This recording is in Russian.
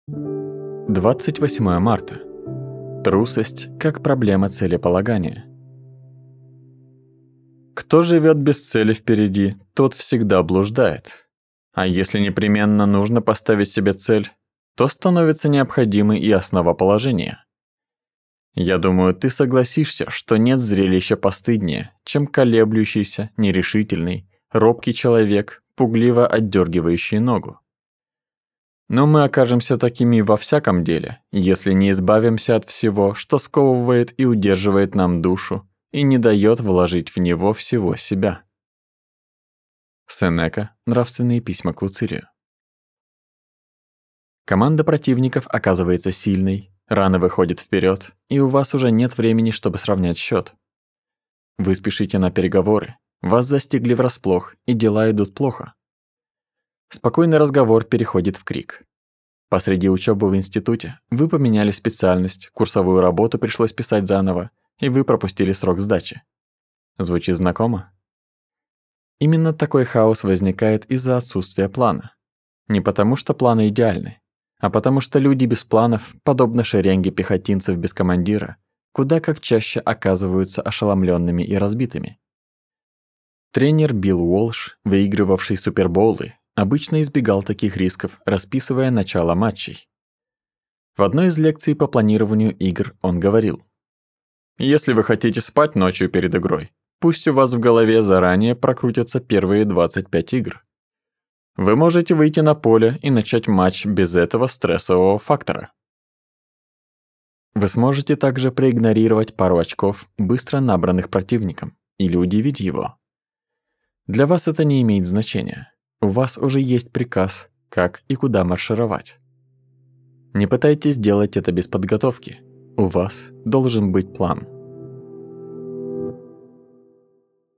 28 марта. Трусость как проблема целеполагания. Кто живет без цели впереди, тот всегда блуждает. А если непременно нужно поставить себе цель, то становится необходимой и основоположение. Я думаю, ты согласишься, что нет зрелища постыднее, чем колеблющийся, нерешительный, робкий человек, пугливо отдергивающий ногу. Но мы окажемся такими во всяком деле, если не избавимся от всего, что сковывает и удерживает нам душу и не дает вложить в него всего себя. Сенека. Нравственные письма к Луцилию. Команда противников оказывается сильной, рано выходит вперед, и у вас уже нет времени, чтобы сравнять счет. Вы спешите на переговоры, вас застигли врасплох, и дела идут плохо. Спокойный разговор переходит в крик. Посреди учебы в институте вы поменяли специальность, курсовую работу пришлось писать заново, и вы пропустили срок сдачи. Звучит знакомо? Именно такой хаос возникает из-за отсутствия плана. Не потому, что планы идеальны, а потому что люди без планов, подобно шеренге пехотинцев без командира, куда как чаще оказываются ошеломленными и разбитыми. Тренер Билл Уолш, выигрывавший супербоулы, обычно избегал таких рисков, расписывая начало матчей. В одной из лекций по планированию игр он говорил: «Если вы хотите спать ночью перед игрой, пусть у вас в голове заранее прокрутятся первые 25 игр. Вы можете выйти на поле и начать матч без этого стрессового фактора». Вы сможете также проигнорировать пару очков, быстро набранных противником, или удивить его. Для вас это не имеет значения. У вас уже есть приказ, как и куда маршировать. Не пытайтесь делать это без подготовки. У вас должен быть план.